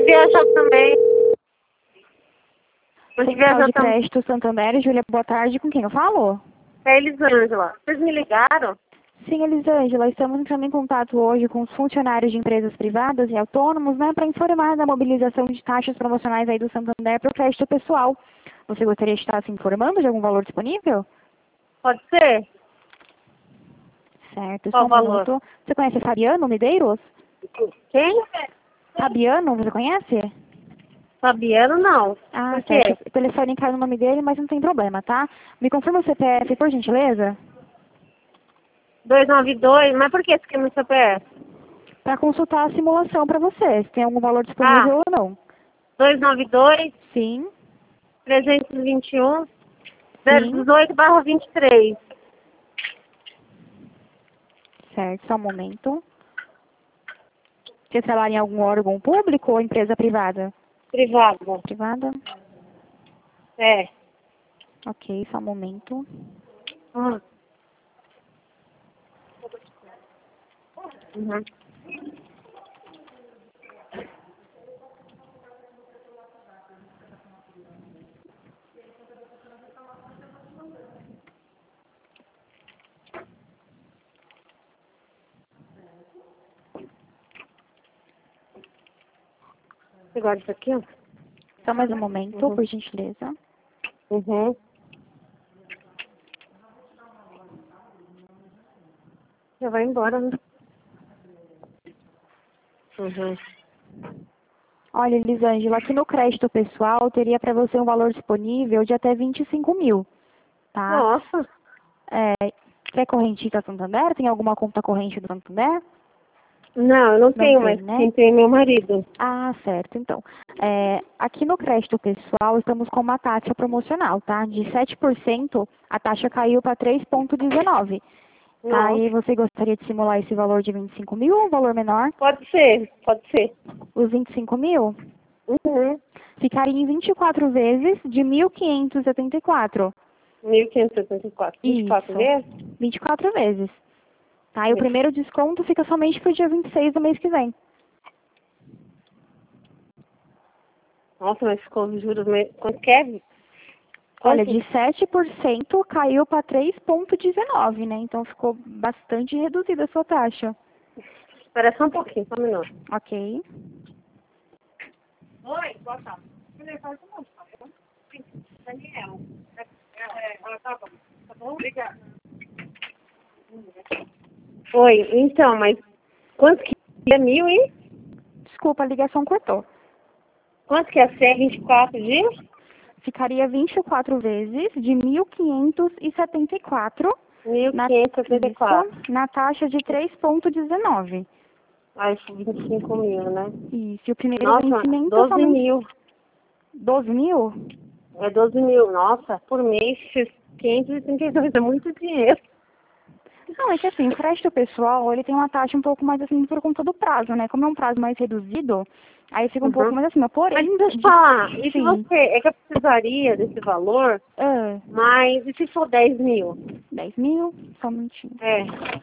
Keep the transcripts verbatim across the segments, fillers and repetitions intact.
viajar também. Pode Central viajar de também. Crédito Santander, Júlia, boa tarde. Com quem eu falo? É Elisângela. Vocês me ligaram? Sim, Elisângela, estamos entrando em contato hoje com os funcionários de empresas privadas e autônomos, né, para informar da mobilização de taxas promocionais aí do Santander para o crédito pessoal. Você gostaria de estar se informando de algum valor disponível? Pode ser? Certo, Qual só o um valor? minuto. Você conhece Fabiano Medeiros? Quem? Fabiano, você conhece? Fabiano, não. Ah, Por quê? certo. O telefone caiu no nome dele, mas não tem problema, tá? Me confirma o C P F, por gentileza? duzentos e noventa e dois, mas por que você quer meu C P F? Para consultar a simulação para você, se tem algum valor Ah, disponível ou não. duzentos e noventa e dois, Sim, trezentos e vinte e um, zero sim. dezoito barra vinte e três. Certo, só um momento. Você trabalha em algum órgão público ou empresa privada? Privado. Privada? É. Ok, só um momento. Hum. Uhum. Você gosta disso aqui, ó? Só mais um momento, Uhum. por gentileza. Uhum. Já vai embora, né? Uhum. Olha, Elisângela, aqui no crédito pessoal teria para você um valor disponível de até vinte e cinco mil, tá? Nossa. É, quer correntista Santander? Tem alguma conta corrente do Santander? Não, eu não Não tenho, tem, mas né? quem tem é meu marido. Ah, certo. Então, é, aqui no crédito pessoal estamos com uma taxa promocional, tá? De sete por cento, a taxa caiu para três vírgula dezenove. Tá? Nossa. E você gostaria de simular esse valor de vinte e cinco mil ou um valor menor? Pode ser, pode ser. Os vinte e cinco mil Uhum. ficaria em vinte e quatro vezes de mil quinhentos e setenta e quatro. mil quinhentos e setenta e quatro. vinte e quatro Isso. vezes? vinte e quatro vezes. Tá? E o primeiro desconto fica somente para o dia vinte e seis do mês que vem. Nossa, mas ficou os juros meio... Quanto que é? Olha, Quanto? de sete por cento caiu para três vírgula dezenove, né? Então ficou bastante reduzida a sua taxa. Espera só um pouquinho, só um minuto. Ok. Oi, boa tarde. Daniel. É, é, é, tá bom. Tá bom? Obrigada. Oi, então, mas quanto que é mil, hein? Desculpa, a ligação cortou. Quanto que é C? vinte e quatro dias? Ficaria vinte e quatro vezes de mil quinhentos e setenta e quatro Mil na, quinhentos e setenta e quatro. isso, na taxa de três vírgula dezenove. Aí, vinte e cinco mil, né? Isso. E o primeiro Nossa, vencimento é doze somente mil. doze mil? É doze mil. Nossa, por mês, quinhentos e trinta e dois. É muito dinheiro. Não, é que assim, o crédito pessoal, ele tem uma taxa um pouco mais assim por conta do prazo, né? Como é um prazo mais reduzido, aí fica um pouco Uhum. mais acima. Mas Porém, deixa eu de- falar, e se sim, você, é que eu precisaria desse valor, ah, mas e se for dez mil? dez mil, só um minutinho. É.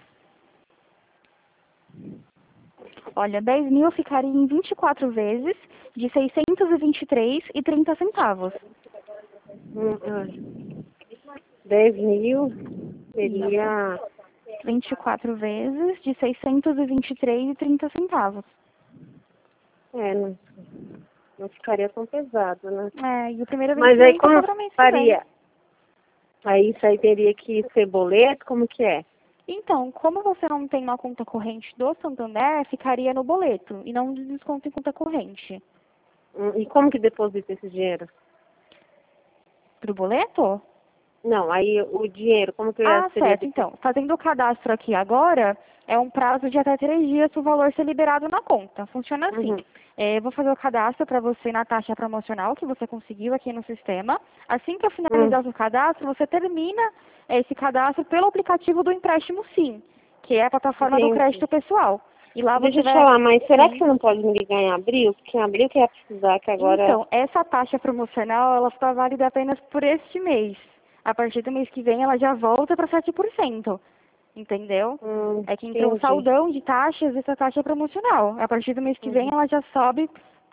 Olha, dez mil ficaria em vinte e quatro vezes de seiscentos e vinte e três e trinta centavos. Hum, hum. dez mil seria. vinte e quatro vezes de seiscentos e vinte e três e trinta centavos. É, não, não ficaria tão pesado, né? É, e o primeiro Mas aí vencimento é só como para o mês que vem. faria? Aí isso aí teria que ser boleto? Como que é? Então, como você não tem uma conta corrente do Santander, ficaria no boleto e não de desconto em conta corrente. Hum, E como que deposita esse dinheiro? Pro boleto? Não, aí o dinheiro, como que Ah, seria certo. depositado? Então, fazendo o cadastro aqui agora, é um prazo de até três dias para o valor ser liberado na conta. Funciona assim. Uhum. É, eu vou fazer o cadastro para você na taxa promocional que você conseguiu aqui no sistema. Assim que eu Hum, finalizar o seu cadastro, você termina esse cadastro pelo aplicativo do empréstimo Sim, que é a plataforma do entendi. crédito pessoal. E lá Deixa você eu te vai... falar, mas será que Sim. você não pode me ligar em abril? Porque em abril que ia precisar, que agora... Então, essa taxa promocional, ela está válida apenas por este mês. A partir do mês que vem, ela já volta para sete por cento. Entendeu? Hum, É que entrou um entendi. saldão de taxas, essa taxa é promocional. A partir do mês que vem, Uhum. ela já sobe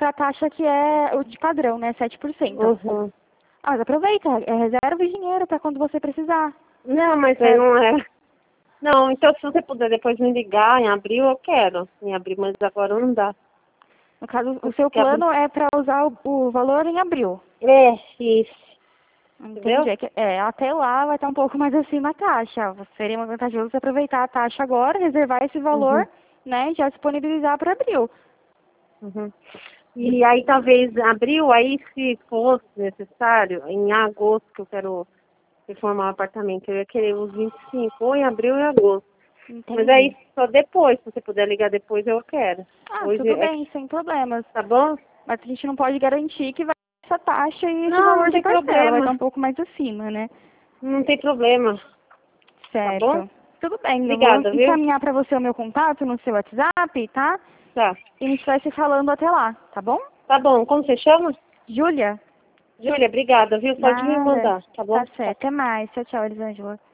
para a taxa que é o de padrão, né? sete por cento. Uhum. Ah, mas aproveita, é reserva de dinheiro para quando você precisar. Não, mas aí não é. Não, então se você puder depois me ligar em abril, eu quero. Em abril, mas agora não dá. No caso, o seu plano é para usar o, o valor em abril. É, isso. Entendi. É, que- é, até lá vai estar um pouco mais acima a taxa. Seria mais vantajoso você aproveitar a taxa agora, reservar esse valor, Uhum. né, e já disponibilizar para abril. Uhum. E aí talvez abril, aí se fosse necessário, em agosto que eu quero reformar o apartamento, eu ia querer os vinte e cinco, ou em abril ou em agosto. Mas Entendi. aí só depois, se você puder ligar depois, eu quero. Ah, Hoje tudo é, bem, sem problemas. tá bom? Mas a gente não pode garantir que vai ter essa taxa e esse Não, valor não de tem parcela. Vai estar problema. um pouco mais acima, né? Não tem problema. Tá bom? Certo. Tudo bem, eu vou Obrigada, viu? encaminhar para você o meu contato no seu WhatsApp, tá? Tá. E a gente vai se falando até lá, tá bom? Tá bom. Como você chama? Júlia? Júlia, obrigada, viu? Pode me Nada. mandar, tá bom? Tá certo. Até mais. Tchau, tchau, Elisângela.